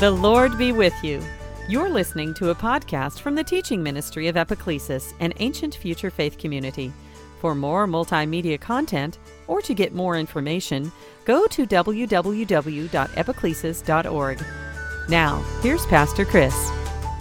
The Lord be with you. You're listening to a podcast from the teaching ministry of Epiclesis, an ancient future faith community. For more multimedia content, or to get more information, go to www.epiclesis.org. Now, here's Pastor Chris.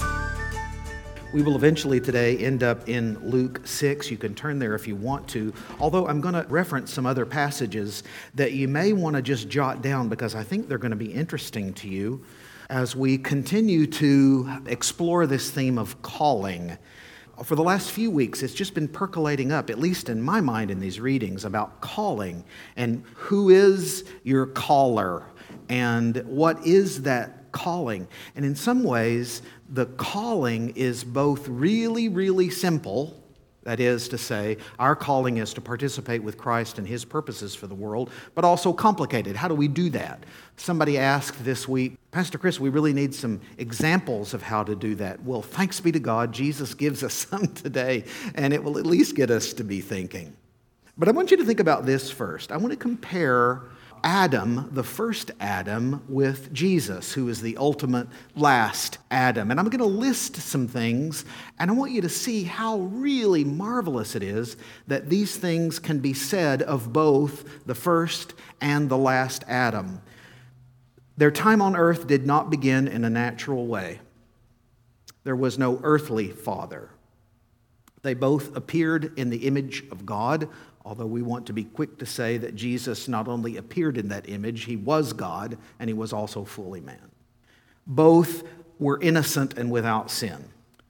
We will eventually today end up in Luke 6. You can turn there if you want to, although I'm going to reference some other passages that you may want to just jot down because I think they're going to be interesting to you as we continue to explore this theme of calling. For the last few weeks, it's just been percolating up, at least in my mind in these readings, about calling and who is your caller and what is that calling. And in some ways, the calling is both really, really simple. That is to say, our calling is to participate with Christ and His purposes for the world, but also complicated. How do we do that? Somebody asked this week, Pastor Chris, we really need some examples of how to do that. Well, thanks be to God, Jesus gives us some today, and it will at least get us to be thinking. But I want you to think about this first. I want to compare Adam, the first Adam, with Jesus, who is the ultimate last Adam. And I'm going to list some things, and I want you to see how really marvelous it is that these things can be said of both the first and the last Adam. Their time on earth did not begin in a natural way. There was no earthly father. They both appeared in the image of God, although we want to be quick to say that Jesus not only appeared in that image, He was God, and He was also fully man. Both were innocent and without sin.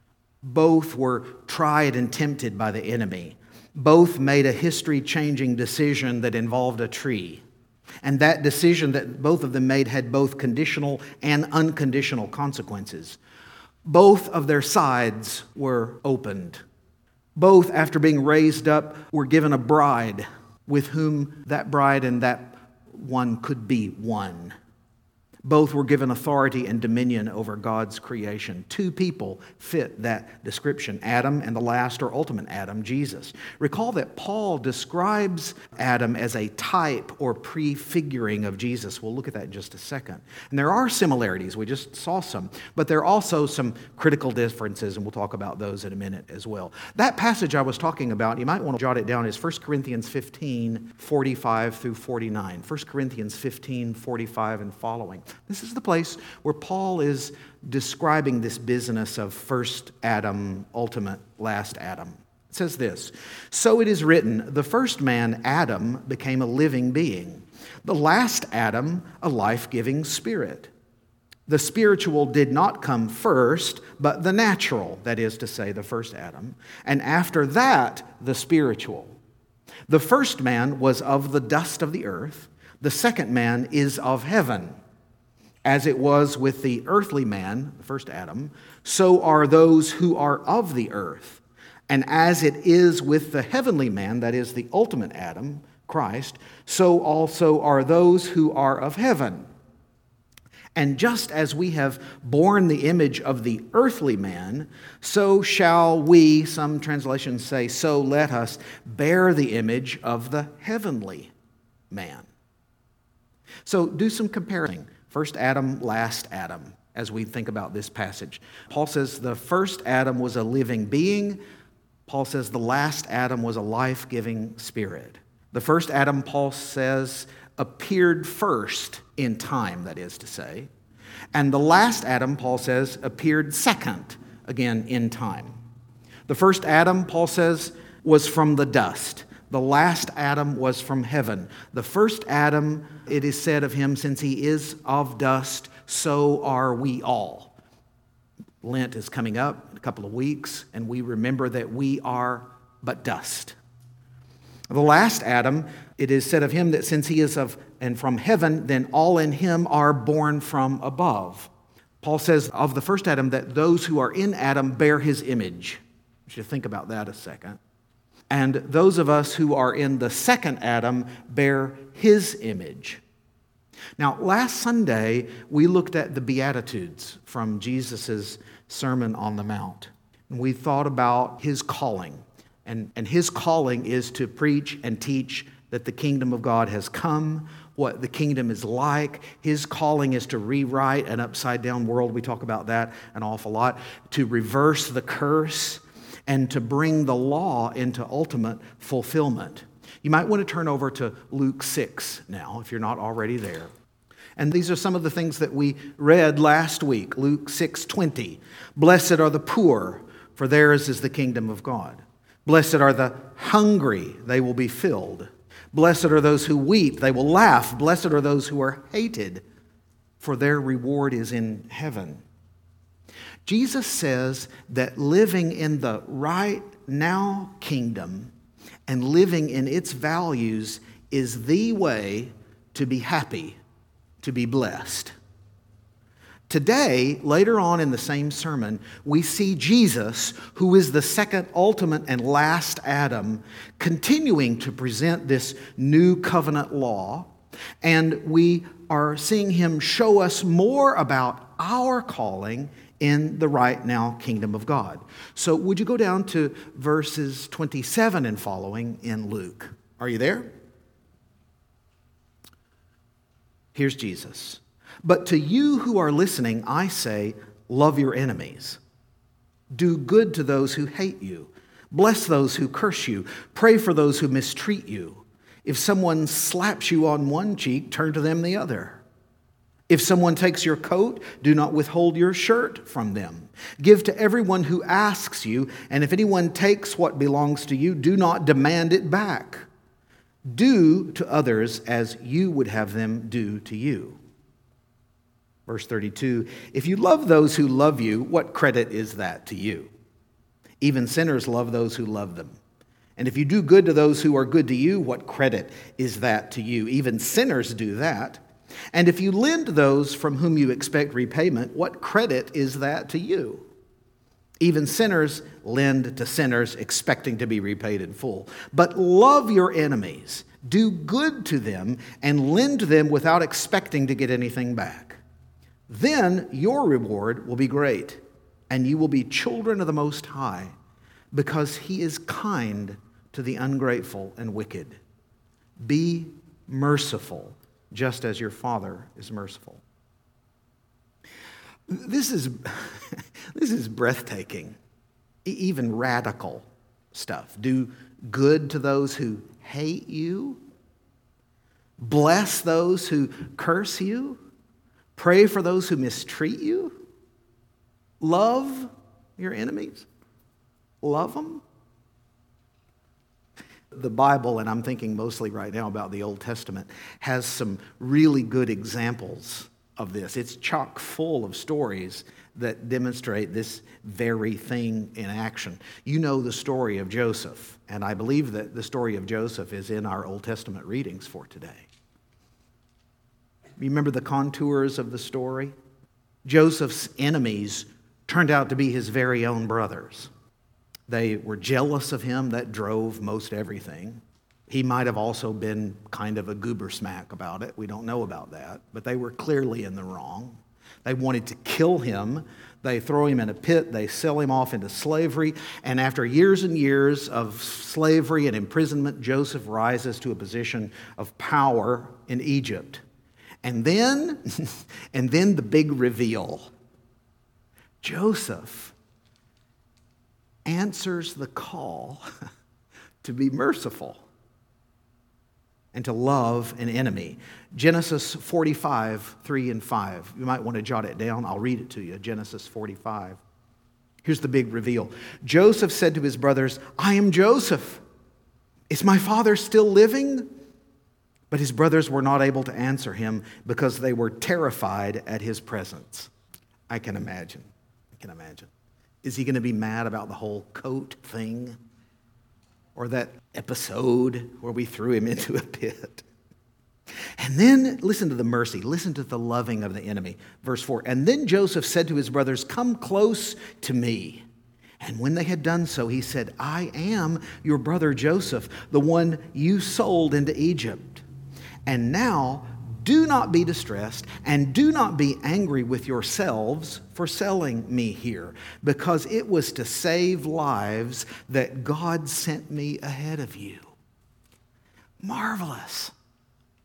Both were tried and tempted by the enemy. Both made a history-changing decision that involved a tree. And that decision that both of them made had both conditional and unconditional consequences. Both of their sides were opened. Both, after being raised up, were given a bride with whom that bride and that one could be one. Both were given authority and dominion over God's creation. Two people fit that description, Adam and the last or ultimate Adam, Jesus. Recall that Paul describes Adam as a type or prefiguring of Jesus. We'll look at that in just a second. And there are similarities, we just saw some, but there are also some critical differences, and we'll talk about those in a minute as well. That passage I was talking about, you might want to jot it down, is 1 Corinthians 15, 45 through 49. 1 Corinthians 15, 45 and following. This is the place where Paul is describing this business of first Adam, ultimate last Adam. It says this, "So it is written, the first man, Adam, became a living being. The last Adam, a life-giving spirit. The spiritual did not come first, but the natural, that is to say, the first Adam, and after that, the spiritual. The first man was of the dust of the earth. The second man is of heaven. As it was with the earthly man, the first Adam, so are those who are of the earth. And as it is with the heavenly man, that is the ultimate Adam, Christ, so also are those who are of heaven. And just as we have borne the image of the earthly man, so shall we, some translations say, so let us bear the image of the heavenly man." So do some comparing. First Adam, last Adam, as we think about this passage. Paul says the first Adam was a living being. Paul says the last Adam was a life-giving spirit. The first Adam, Paul says, appeared first in time, that is to say. And the last Adam, Paul says, appeared second, again, in time. The first Adam, Paul says, was from the dust. The last Adam was from heaven. The first Adam, it is said of him, since he is of dust, so are we all. Lent is coming up in a couple of weeks, and we remember that we are but dust. The last Adam, it is said of him that since he is of and from heaven, then all in him are born from above. Paul says of the first Adam that those who are in Adam bear his image. You should think about that a second. And those of us who are in the second Adam bear his image. Now, last Sunday, we looked at the Beatitudes from Jesus' Sermon on the Mount. And we thought about his calling. And his calling is to preach and teach that the kingdom of God has come. what the kingdom is like. His calling is to rewrite an upside-down world. We talk about that an awful lot. To reverse the curse and to bring the law into ultimate fulfillment. You might want to turn over to Luke 6 now, if you're not already there. And these are some of the things that we read last week. Luke 6:20. Blessed are the poor, for theirs is the kingdom of God. Blessed are the hungry, they will be filled. Blessed are those who weep, they will laugh. Blessed are those who are hated, for their reward is in heaven. Jesus says that living in the right now kingdom and living in its values is the way to be happy, to be blessed. Today, later on in the same sermon, we see Jesus, who is the second ultimate and last Adam, continuing to present this new covenant law. And we are seeing him show us more about our calling in the right now kingdom of God. So would you go down to verses 27 and following in Luke? Are you there? Here's Jesus. But to you who are listening, I say, love your enemies. Do good to those who hate you. Bless those who curse you. Pray for those who mistreat you. If someone slaps you on one cheek, turn to them the other. If someone takes your coat, do not withhold your shirt from them. Give to everyone who asks you, and if anyone takes what belongs to you, do not demand it back. Do to others as you would have them do to you. Verse 32, if you love those who love you, what credit is that to you? Even sinners love those who love them. And if you do good to those who are good to you, what credit is that to you? Even sinners do that. And if you lend to those from whom you expect repayment, what credit is that to you? Even sinners lend to sinners, expecting to be repaid in full. But love your enemies, do good to them, and lend to them without expecting to get anything back. Then your reward will be great, and you will be children of the Most High, because He is kind to the ungrateful and wicked. Be merciful, just as your Father is merciful. This is breathtaking, even radical stuff. Do good to those who hate you. Bless those who curse you. Pray for those who mistreat you. Love your enemies. Love them. The Bible, and I'm thinking mostly right now about the Old Testament, has some really good examples of this. It's chock full of stories that demonstrate this very thing in action. You know the story of Joseph, and I believe that the story of Joseph is in our Old Testament readings for today. Remember the contours of the story? Joseph's enemies turned out to be his very own brothers. They were jealous of him. That drove most everything. He might have also been kind of a goober smack about it. We don't know about that. But they were clearly in the wrong. They wanted to kill him. They throw him in a pit. They sell him off into slavery. And after years and years of slavery and imprisonment, Joseph rises to a position of power in Egypt. And then the big reveal. Joseph answers the call to be merciful and to love an enemy. Genesis 45, 3 and 5. You might want to jot it down. I'll read it to you. Genesis 45. Here's the big reveal. Joseph said to his brothers, I am Joseph. Is my father still living? But his brothers were not able to answer him because they were terrified at his presence. I can imagine. Is he going to be mad about the whole coat thing? Or that episode where we threw him into a pit? And then, listen to the mercy. Listen to the loving of the enemy. Verse 4, and then Joseph said to his brothers, come close to me. And when they had done so, he said, I am your brother Joseph, the one you sold into Egypt. And now, do not be distressed and do not be angry with yourselves for selling me here, because it was to save lives that God sent me ahead of you. Marvelous.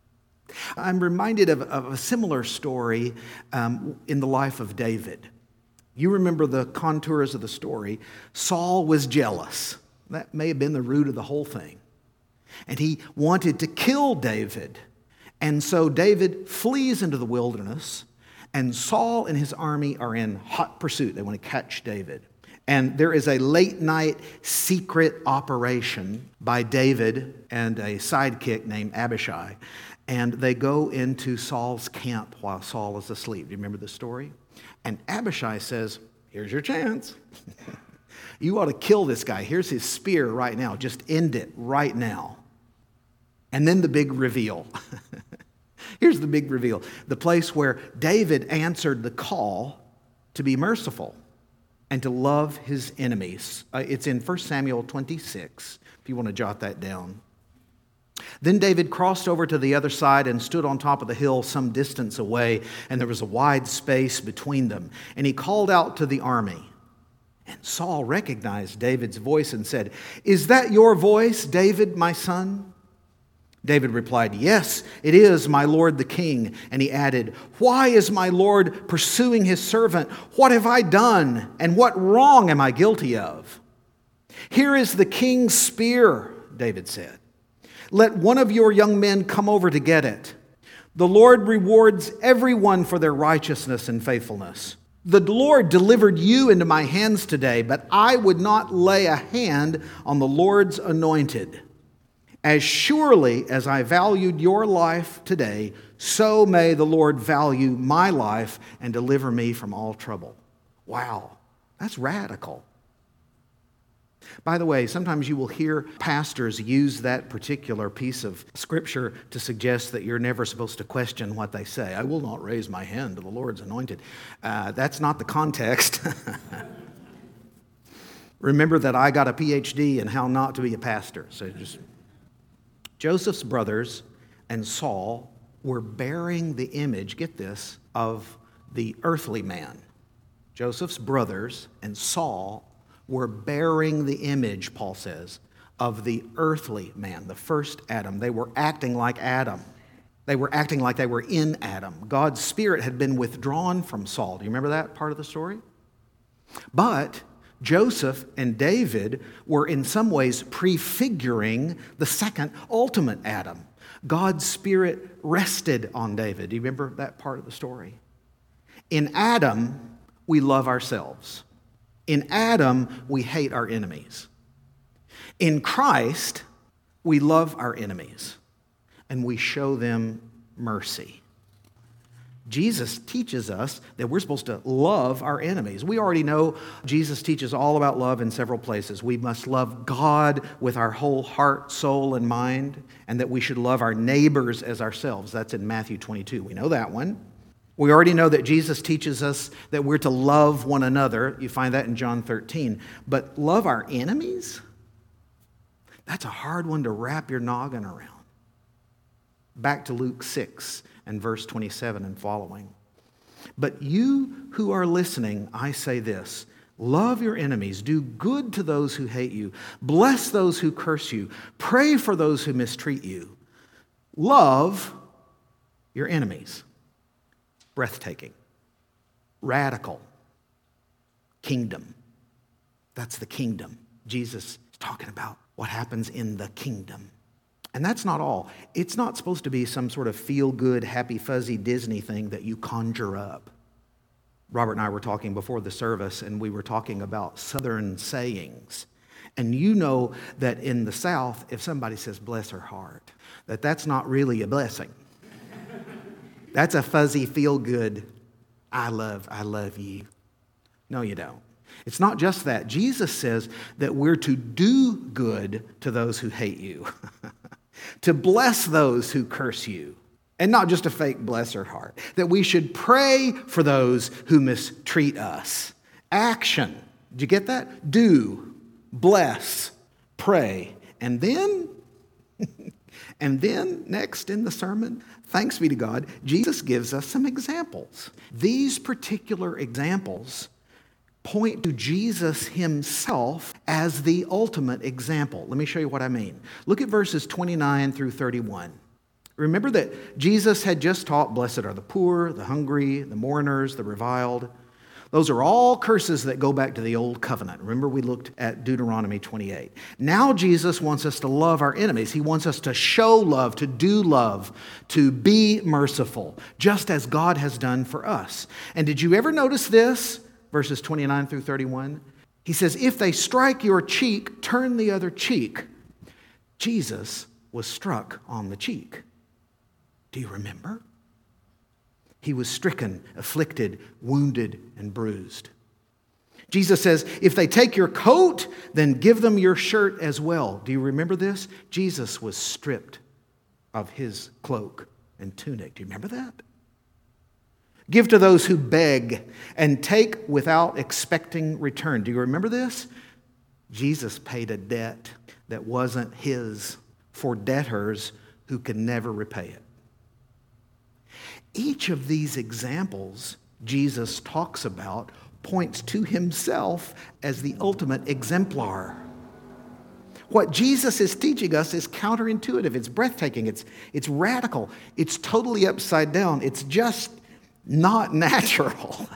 I'm reminded of a similar story in the life of David. You remember the contours of the story. Saul was jealous. That may have been the root of the whole thing. And he wanted to kill David. And so David flees into the wilderness, and Saul and his army are in hot pursuit. They want to catch David. And there is a late night secret operation by David and a sidekick named Abishai. And they go into Saul's camp while Saul is asleep. Do you remember the story? And Abishai says, here's your chance. You ought to kill this guy. Here's his spear right now. Just end it right now. And then the big reveal. Here's the big reveal. The place where David answered the call to be merciful and to love his enemies. It's in 1 Samuel 26, if you want to jot that down. Then David crossed over to the other side and stood on top of the hill some distance away, and there was a wide space between them. And he called out to the army. And Saul recognized David's voice and said, "Is that your voice, David, my son?" David replied, "Yes, it is, my lord the king." And he added, "Why is my lord pursuing his servant? What have I done? And what wrong am I guilty of?" "Here is the king's spear," David said. "Let one of your young men come over to get it. The Lord rewards everyone for their righteousness and faithfulness. The Lord delivered you into my hands today, but I would not lay a hand on the Lord's anointed. As surely as I valued your life today, so may the Lord value my life and deliver me from all trouble." Wow, that's radical. By the way, sometimes you will hear pastors use that particular piece of scripture to suggest that you're never supposed to question what they say. "I will not raise my hand to the Lord's anointed." That's not the context. Remember that I got a PhD in how not to be a pastor. So Joseph's brothers and Saul were bearing the image, get this, of the earthly man. Joseph's brothers and Saul were bearing the image, Paul says, of the earthly man, the first Adam. They were acting like Adam. They were acting like they were in Adam. God's Spirit had been withdrawn from Saul. Do you remember that part of the story? But Joseph and David were in some ways prefiguring the second ultimate Adam. God's Spirit rested on David. Do you remember that part of the story? In Adam, we love ourselves. In Adam, we hate our enemies. In Christ, we love our enemies and we show them mercy. Jesus teaches us that we're supposed to love our enemies. We already know Jesus teaches all about love in several places. We must love God with our whole heart, soul, and mind, and that we should love our neighbors as ourselves. That's in Matthew 22. We know that one. We already know that Jesus teaches us that we're to love one another. You find that in John 13. But love our enemies? That's a hard one to wrap your noggin around. Back to Luke 6 and verse 27 and following. "But you who are listening, I say this, love your enemies, do good to those who hate you, bless those who curse you, pray for those who mistreat you. Love your enemies." Breathtaking, radical, kingdom. That's the kingdom. Jesus is talking about what happens in the kingdom. And that's not all. It's not supposed to be some sort of feel-good, happy, fuzzy Disney thing that you conjure up. Robert and I were talking before the service, and we were talking about Southern sayings. And you know that in the South, if somebody says, "bless her heart," that's not really a blessing. That's a fuzzy, feel-good, I love you. No, you don't. It's not just that. Jesus says that we're to do good to those who hate you, to bless those who curse you, and not just a fake bless her heart, that we should pray for those who mistreat us. Action. Did you get that? Do, bless, pray, and then... And then, next in the sermon, thanks be to God, Jesus gives us some examples. These particular examples point to Jesus himself as the ultimate example. Let me show you what I mean. Look at verses 29 through 31. Remember that Jesus had just taught, blessed are the poor, the hungry, the mourners, the reviled. Those are all curses that go back to the old covenant. Remember, we looked at Deuteronomy 28. Now Jesus wants us to love our enemies. He wants us to show love, to do love, to be merciful, just as God has done for us. And did you ever notice this? Verses 29 through 31. He says, if they strike your cheek, turn the other cheek. Jesus was struck on the cheek. Do you remember? He was stricken, afflicted, wounded, and bruised. Jesus says, if they take your coat, then give them your shirt as well. Do you remember this? Jesus was stripped of his cloak and tunic. Do you remember that? Give to those who beg and take without expecting return. Do you remember this? Jesus paid a debt that wasn't his for debtors who could never repay it. Each of these examples Jesus talks about points to himself as the ultimate exemplar. What Jesus is teaching us is counterintuitive. It's breathtaking. It's radical. It's totally upside down. It's just not natural.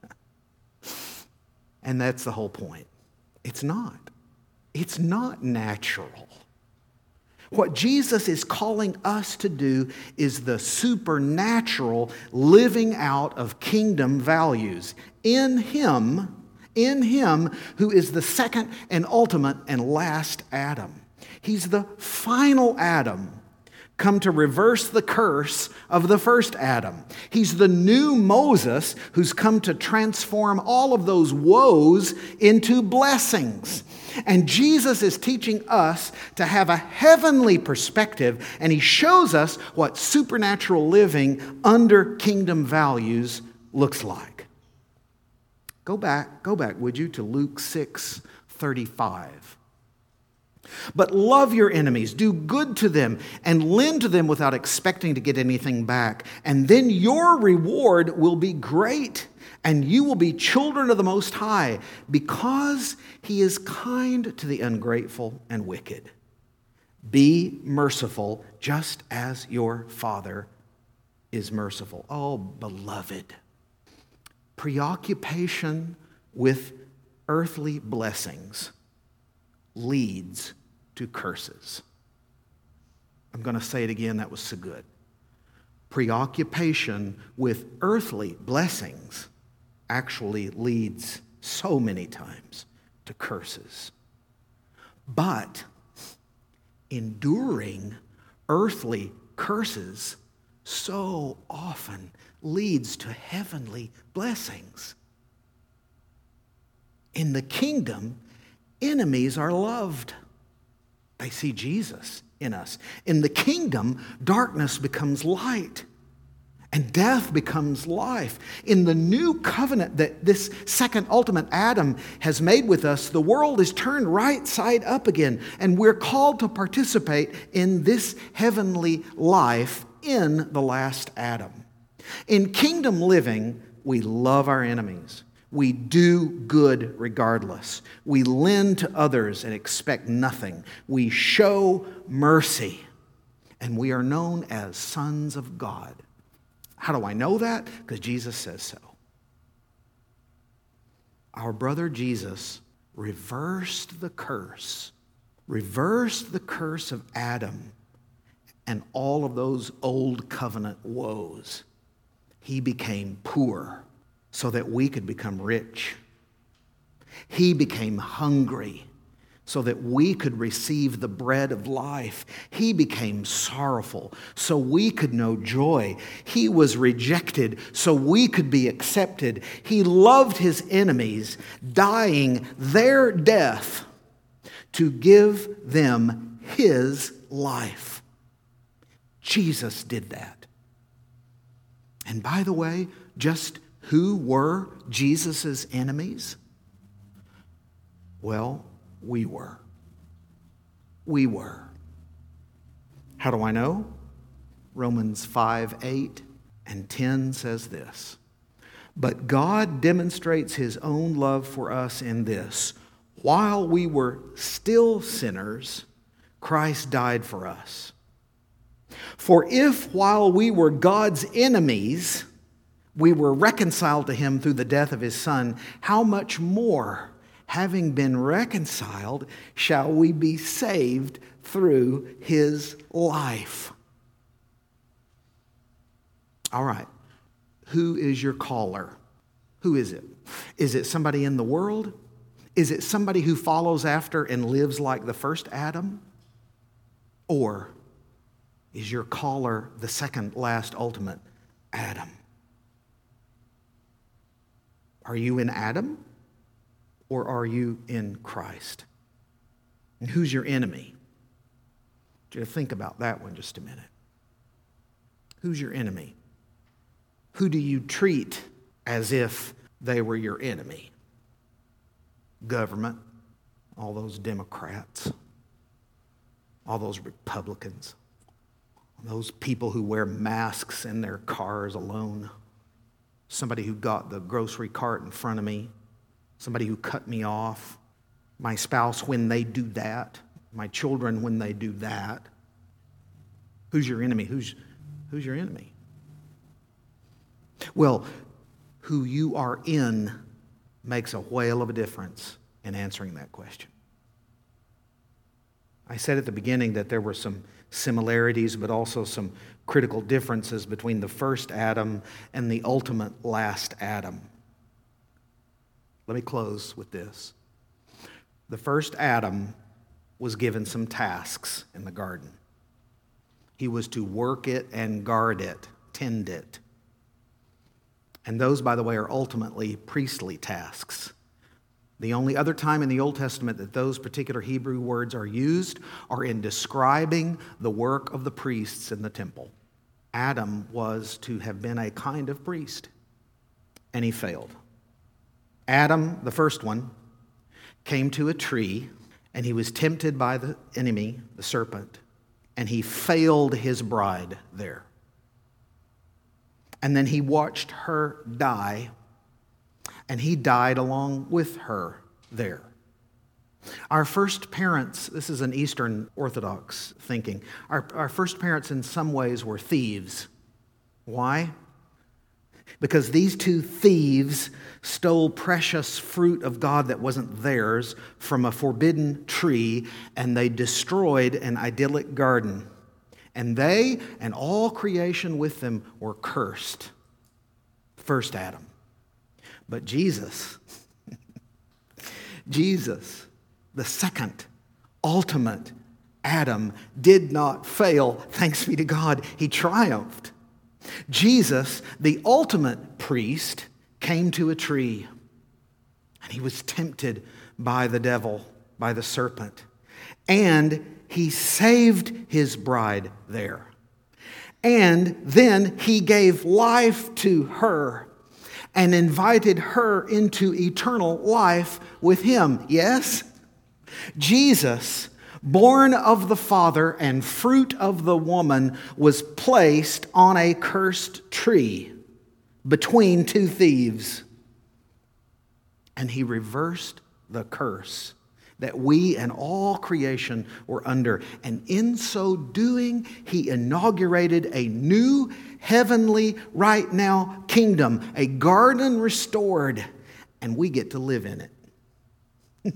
And that's the whole point. It's not. It's not natural. What Jesus is calling us to do is the supernatural living out of kingdom values in Him who is the second and ultimate and last Adam. He's the final Adam, come to reverse the curse of the first Adam. He's the new Moses who's come to transform all of those woes into blessings. And Jesus is teaching us to have a heavenly perspective, and he shows us what supernatural living under kingdom values looks like. Go back, would you, to Luke 6:35. But love your enemies, do good to them, and lend to them without expecting to get anything back. And then your reward will be great, and you will be children of the Most High, because he is kind to the ungrateful and wicked. Be merciful, just as your Father is merciful. Oh, beloved, preoccupation with earthly blessings leads to curses. I'm going to say it again, that was so good. Preoccupation with earthly blessings actually leads so many times to curses. But enduring earthly curses so often leads to heavenly blessings. In the kingdom, enemies are loved. They see Jesus in us. In the kingdom, darkness becomes light, and death becomes life. In the new covenant that this second ultimate Adam has made with us, the world is turned right side up again, and we're called to participate in this heavenly life in the last Adam. In kingdom living, we love our enemies. We do good regardless. We lend to others and expect nothing. We show mercy, and we are known as sons of God. How do I know that? Because Jesus says so. Our brother Jesus reversed the curse of Adam and all of those old covenant woes. He became poor so that we could become rich. He became hungry so that we could receive the bread of life. He became sorrowful so we could know joy. He was rejected so we could be accepted. He loved his enemies, dying their death to give them his life. Jesus did that. And by the way, just who were Jesus' enemies? Well, we were. We were. How do I know? Romans 5:8 and 10 says this. But God demonstrates his own love for us in this: while we were still sinners, Christ died for us. For if while we were God's enemies, we were reconciled to him through the death of his Son, how much more, having been reconciled, shall we be saved through his life? All right. Who is your caller? Who is it? Is it somebody in the world? Is it somebody who follows after and lives like the first Adam? Or is your caller the second, last, ultimate Adam? Are you in Adam or are you in Christ? And who's your enemy? Just think about that one just a minute. Who's your enemy? Who do you treat as if they were your enemy? Government, all those Democrats, all those Republicans, those people who wear masks in their cars alone, somebody who got the grocery cart in front of me, somebody who cut me off, my spouse when they do that, my children when they do that. Who's your enemy? Who's your enemy? Well, who you are in makes a whale of a difference in answering that question. I said at the beginning that there were some similarities, but also some critical differences between the first Adam and the ultimate last Adam. Let me close with this. The first Adam was given some tasks in the garden. He was to work it and guard it, tend it. And those, by the way, are ultimately priestly tasks. The only other time in the Old Testament that those particular Hebrew words are used are in describing the work of the priests in the temple. Adam was to have been a kind of priest, and he failed. Adam, the first one, came to a tree, and he was tempted by the enemy, the serpent, and he failed his bride there. And then he watched her die, and he died along with her there. Our first parents, this is an Eastern Orthodox thinking, our first parents in some ways were thieves. Why? Because these two thieves stole precious fruit of God that wasn't theirs from a forbidden tree, and they destroyed an idyllic garden. And they and all creation with them were cursed. First Adam. But Jesus, the second, ultimate Adam, did not fail. Thanks be to God, he triumphed. Jesus, the ultimate priest, came to a tree, and he was tempted by the devil, by the serpent, and he saved his bride there. And then he gave life to her and invited her into eternal life with him. Yes? Jesus, born of the Father and fruit of the woman, was placed on a cursed tree between two thieves. And he reversed the curse that we and all creation were under. And in so doing, he inaugurated a new heavenly, right now, kingdom, a garden restored, and we get to live in it.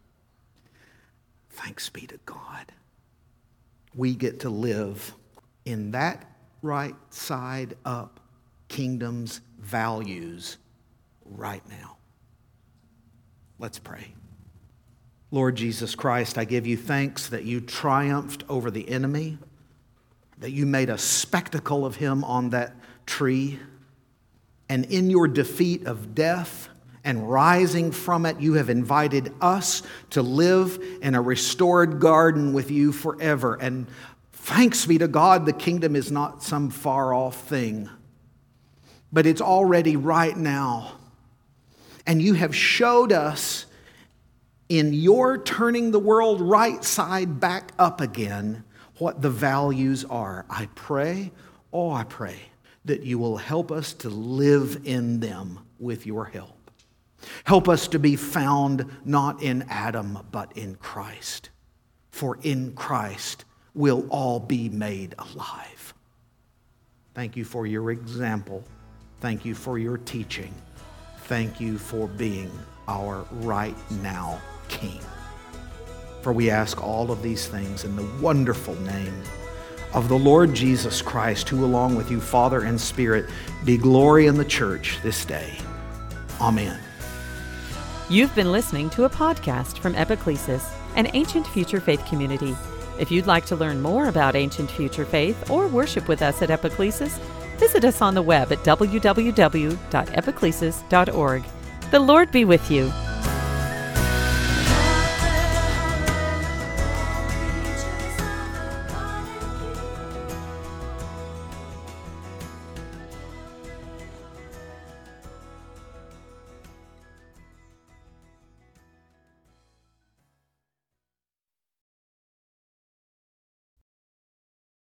Thanks be to God. We get to live in that right side up kingdom's values right now. Let's pray. Lord Jesus Christ, I give you thanks that you triumphed over the enemy, that you made a spectacle of him on that tree, and in your defeat of death and rising from it, you have invited us to live in a restored garden with you forever. And thanks be to God, the kingdom is not some far-off thing, but it's already right now. And you have showed us in your turning the world right side back up again, what the values are. I pray that you will help us to live in them with your help. Help us to be found not in Adam, but in Christ. For in Christ will all be made alive. Thank you for your example. Thank you for your teaching. Thank you for being our right now King. For we ask all of these things in the wonderful name of the Lord Jesus Christ, who along with you, Father and Spirit, be glory in the church this day. Amen. You've been listening to a podcast from Epiclesis, an Ancient Future Faith community. If you'd like to learn more about Ancient Future Faith or worship with us at Epiclesis, visit us on the web at www.epiclesis.org. The Lord be with you.